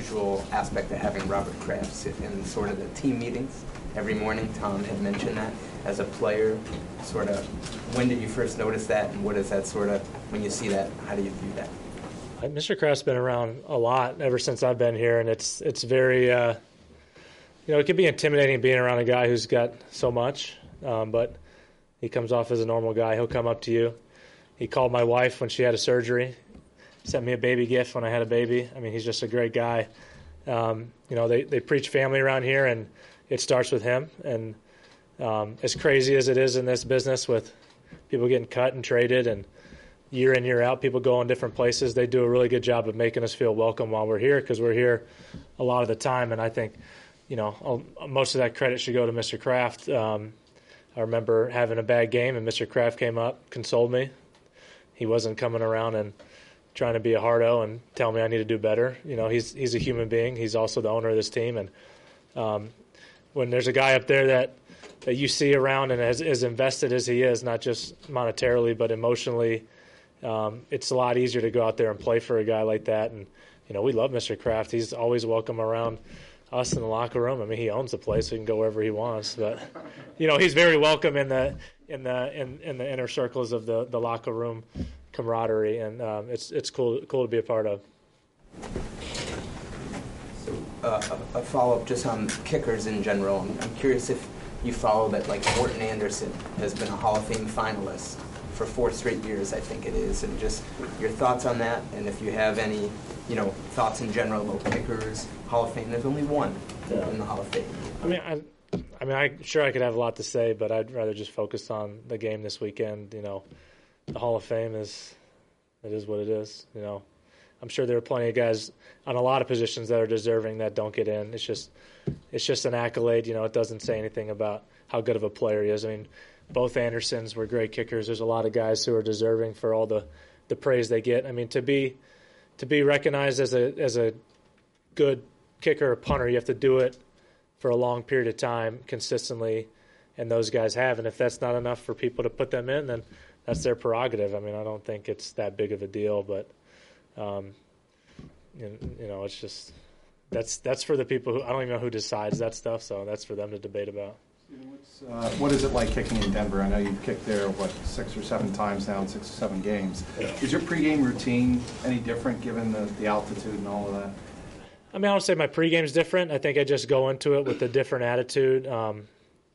unusual aspect of having Robert Kraft sit in sort of the team meetings every morning. Tom had mentioned that. As a player, sort of, when did you first notice that, and what is that sort of, when you see that, how do you view that? Mr. Kraft's been around a lot ever since I've been here, and it's very, it can be intimidating being around a guy who's got so much, but he comes off as a normal guy. He'll come up to you. He called my wife when she had a surgery, sent me a baby gift when I had a baby. I mean, he's just a great guy. They preach family around here, and it starts with him. And as crazy as it is in this business with people getting cut and traded and year in, year out, people go in different places, they do a really good job of making us feel welcome while we're here, because we're here a lot of the time. And I think, most of that credit should go to Mr. Kraft. I remember having a bad game, and Mr. Kraft came up, consoled me. He wasn't coming around and trying to be a hardo and tell me I need to do better. He's a human being. He's also the owner of this team. And when there's a guy up there that you see around and as invested as he is, not just monetarily but emotionally, it's a lot easier to go out there and play for a guy like that. And we love Mr. Kraft. He's always welcome around us in the locker room. I mean, he owns the place, so he can go wherever he wants. But he's very welcome in the inner circles of the locker room camaraderie, and it's cool to be a part of. So a follow-up just on kickers in general. I'm curious if you follow that, like Morten Andersen has been a Hall of Fame finalist for 4 straight years, I think it is, and just your thoughts on that, and if you have any, thoughts in general about kickers, Hall of Fame. There's only one in the Hall of Fame. I'm sure I could have a lot to say, but I'd rather just focus on the game this weekend. The Hall of Fame it is what it is. I'm sure there are plenty of guys on a lot of positions that are deserving that don't get in. It's just an accolade. It doesn't say anything about how good of a player he is. I mean, both Andersons were great kickers. There's a lot of guys who are deserving for all the praise they get. I mean, to be recognized as a good kicker or punter, you have to do it for a long period of time consistently, and those guys have. And if that's not enough for people to put them in, then that's their prerogative. I mean, I don't think it's that big of a deal, but it's just that's for the people who, I don't even know who decides that stuff, so that's for them to debate about. What is it like kicking in Denver? I know you've kicked there, 6 or 7 times now in 6 or 7 games. Yeah. Is your pregame routine any different given the altitude and all of that? I mean, I would say my pregame's different. I think I just go into it with a different attitude. One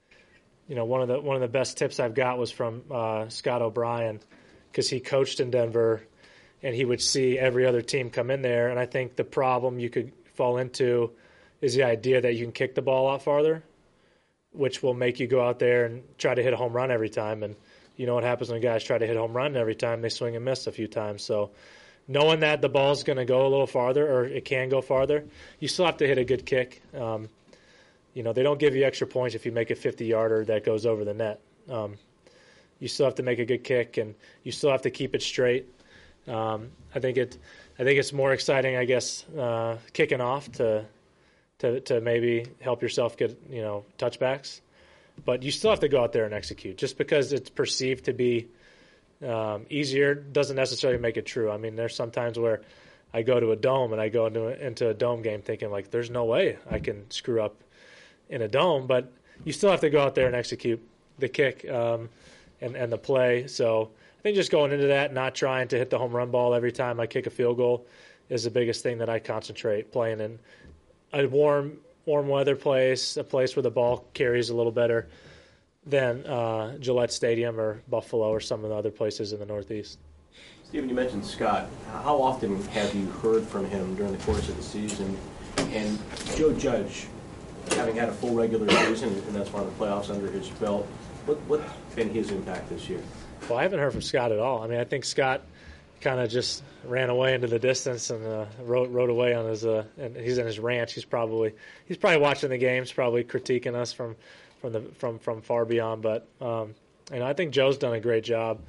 of the best tips I've got was from Scott O'Brien, because he coached in Denver, and he would see every other team come in there. And I think the problem you could fall into is the idea that you can kick the ball a lot farther, which will make you go out there and try to hit a home run every time. And you know what happens when guys try to hit a home run every time? They swing and miss a few times. So knowing that the ball's going to go a little farther, or it can go farther, you still have to hit a good kick. They don't give you extra points if you make a 50-yarder that goes over the net. You still have to make a good kick, and you still have to keep it straight. I think it's more exciting, I guess, kicking off to maybe help yourself get touchbacks, but you still have to go out there and execute. Just because it's perceived to be easier doesn't necessarily make it true. I mean, there's sometimes where I go to a dome and I go into a dome game thinking like, there's no way I can screw up in a dome, but you still have to go out there and execute the kick and the play. So I think just going into that, not trying to hit the home run ball every time I kick a field goal is the biggest thing that I concentrate. Playing in a warm weather place, a place where the ball carries a little better than Gillette Stadium or Buffalo or some of the other places in the Northeast. Stephen, you mentioned Scott. How often have you heard from him during the course of the season? And Joe Judge, having had a full regular season, and that's one of the playoffs under his belt, what's been his impact this year? Well, I haven't heard from Scott at all. I mean, I think Scott kind of just ran away into the distance and rode away on his and he's in his ranch. He's probably watching the games, probably critiquing us from far beyond. But I think Joe's done a great job.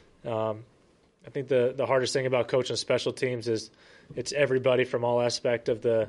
I think the hardest thing about coaching special teams is it's everybody from all aspect of the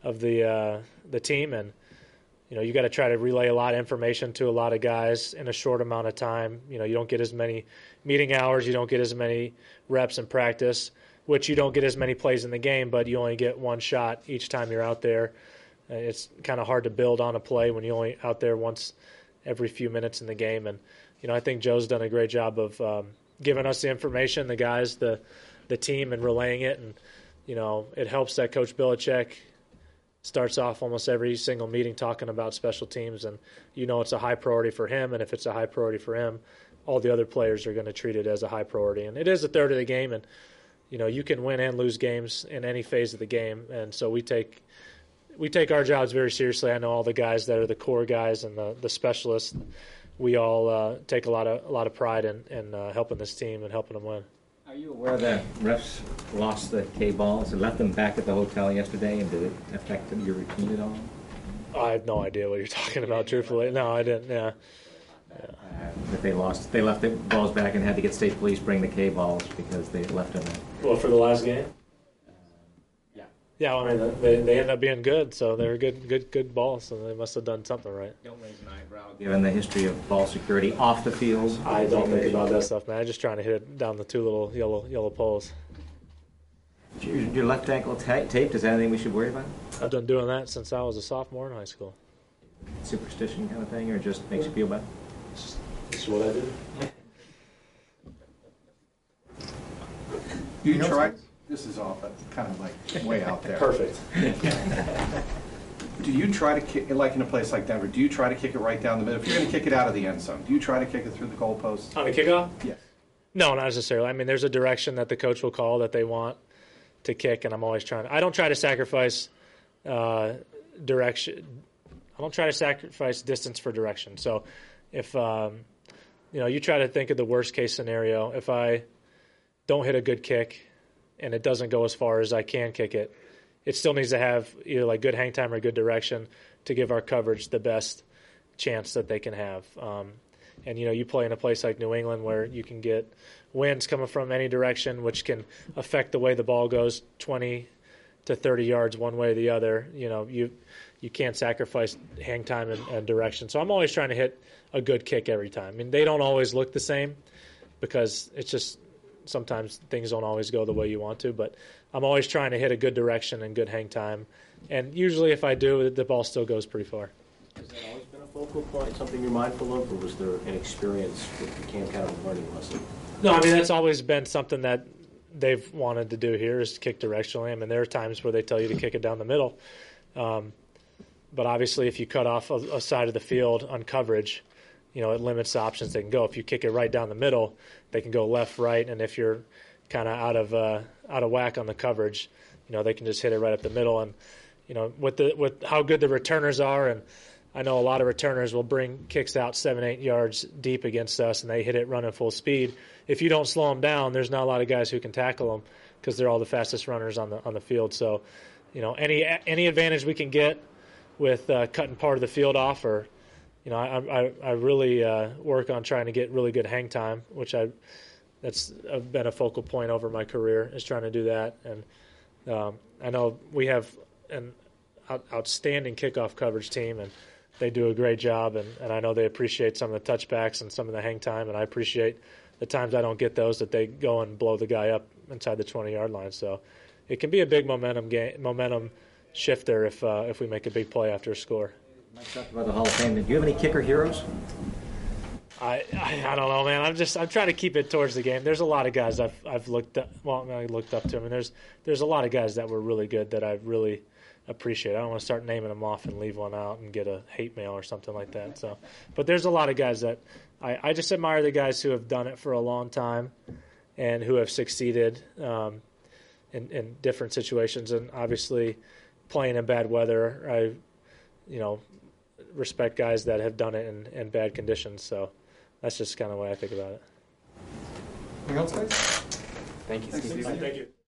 team, and you got to try to relay a lot of information to a lot of guys in a short amount of time. You don't get as many meeting hours, you don't get as many reps in practice, which you don't get as many plays in the game, but you only get one shot each time you're out there. It's kind of hard to build on a play when you're only out there once every few minutes in the game. And, I think Joe's done a great job of giving us the information, the guys, the team, and relaying it. And, it helps that Coach Belichick starts off almost every single meeting talking about special teams, and it's a high priority for him, and if it's a high priority for him, all the other players are going to treat it as a high priority. And it is a third of the game, and you can win and lose games in any phase of the game, and so we take our jobs very seriously. I know all the guys that are the core guys and the specialists, we all take a lot of pride in helping this team and helping them win. Are you aware that refs lost the K-balls and left them back at the hotel yesterday, and did it affect your routine at all? I have no idea what you're talking about, truthfully. No, I didn't, yeah. That they left the balls back and had to get state police bring the K-balls because they left them there. Well, for the last game? Yeah. Yeah, well, I mean, they ended up being good, so they were good balls, so they must have done something right. Don't raise an eyebrow given the history of ball security off the field. I don't think about that stuff, man. I'm just trying to hit it down the two little yellow poles. Your left ankle taped, is that anything we should worry about? I've been doing that since I was a sophomore in high school. Superstition kind of thing, or just makes you feel better? It's what I do. Do you try? This is all, but kind of like way out there. Perfect. Do you try to kick, like in a place like Denver, do you try to kick it right down the middle? If you're going to kick it out of the end zone, do you try to kick it through the goalpost? On a kickoff? Yes. No, not necessarily. I mean, there's a direction that the coach will call that they want to kick, and I'm always I don't try to sacrifice direction. I don't try to sacrifice distance for direction. So if, you try to think of the worst case scenario. If I don't hit a good kick and it doesn't go as far as I can kick it, it still needs to have either like good hang time or good direction to give our coverage the best chance that they can have. And, you play in a place like New England where you can get winds coming from any direction, which can affect the way the ball goes 20 to 30 yards one way or the other. You can't sacrifice hang time and direction. So I'm always trying to hit a good kick every time. I mean, they don't always look the same because it's just sometimes things don't always go the way you want to, but I'm always trying to hit a good direction and good hang time. And usually if I do, the ball still goes pretty far. Has that always been a focal point, something you're mindful of, or was there an experience that became kind of a learning lesson? No, I mean, that's always been something that they've wanted to do here is to kick directionally. I mean, there are times where they tell you to kick it down the middle. But obviously if you cut off a side of the field on coverage, it limits the options they can go. If you kick it right down the middle, they can go left, right, and if you're kind of out of whack on the coverage, they can just hit it right up the middle. And with how good the returners are, and I know a lot of returners will bring kicks out 7-8 yards deep against us, and they hit it running full speed. If you don't slow them down, there's not a lot of guys who can tackle them because they're all the fastest runners on the field. So, any advantage we can get with cutting part of the field off, or I really work on trying to get really good hang time, which that's been a focal point over my career, is trying to do that. And I know we have an outstanding kickoff coverage team, and they do a great job. And I know they appreciate some of the touchbacks and some of the hang time, and I appreciate the times I don't get those, that they go and blow the guy up inside the 20-yard line. So it can be a big momentum shifter if we make a big play after a score. Mike talked about the Hall of Fame. Do you have any kicker heroes? I don't know, man. I'm trying to keep it towards the game. There's a lot of guys I've looked up. Well, I looked up to. I mean, there's a lot of guys that were really good that I really appreciate. I don't want to start naming them off and leave one out and get a hate mail or something like that. So, but there's a lot of guys that I just admire, the guys who have done it for a long time and who have succeeded in different situations. And obviously, playing in bad weather, I respect guys that have done it in bad conditions. So that's just kind of the way I think about it. Anything else, guys? Thank you, Steve. Thank you.